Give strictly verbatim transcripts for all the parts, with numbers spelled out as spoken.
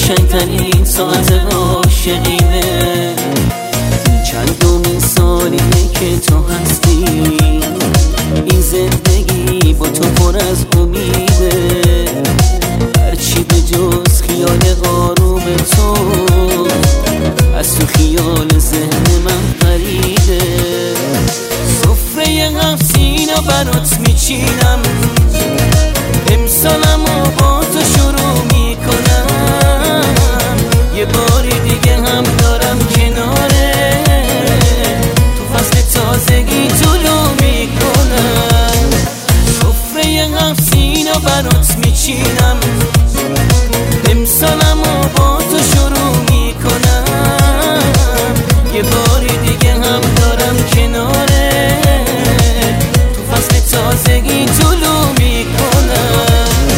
قشنگترین ساعت عاشقیمه. چندمین سالیه که تو هستی، این زندگی با تو پر از امیده. هرچی به جز خیال آروم تو از تو خیال ذهن من پریده. سفره هفت سینا برات میچینم، امسالمو با تو شروع میکنم. یه باری دیگه هم دارم کناره، تو فصل تازگی طلوع میکنم. سفره هفت سینا برات میچینم، امسالمو با تو شروع میکنم. یه باری دیگه هم دارم کناره، تو فصل تازگی طلوع میکنم.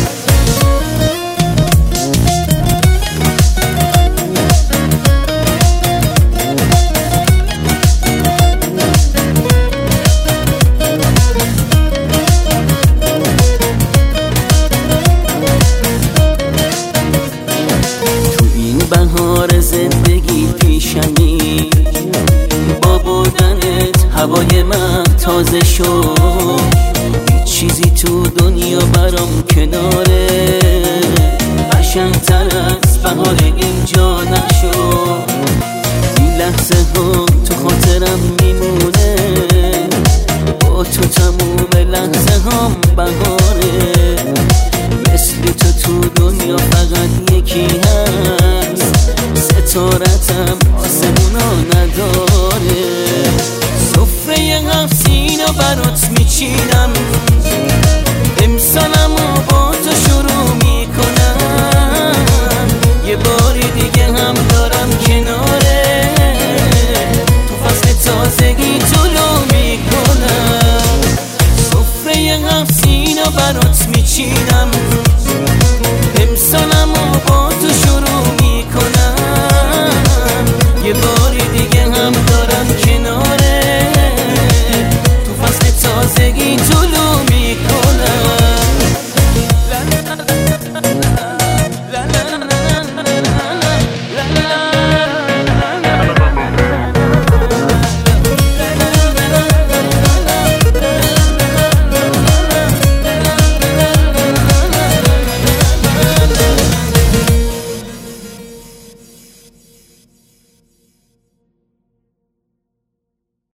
بهار زندگی پیشمی، با بودنت هوای من تازه شد. هیچ چیزی تو دنیا برام کناره، قشنگتر از بهار اینجا نشد. این لحظه ها تو خاطرم میمونه، با تو تموم لحظه هم بهاره. مثل تو تو دنیا فقط یکی هست، ستارتم آسمونا نداره. سفره هفت سینا برات میچینم، امسالمو با تو شروع میکنم. یه باری دیگه هم دارم کناره، تو فصل تازگی طلوع میکنم. سفره هفت سینا برات میچینم، امسالمو با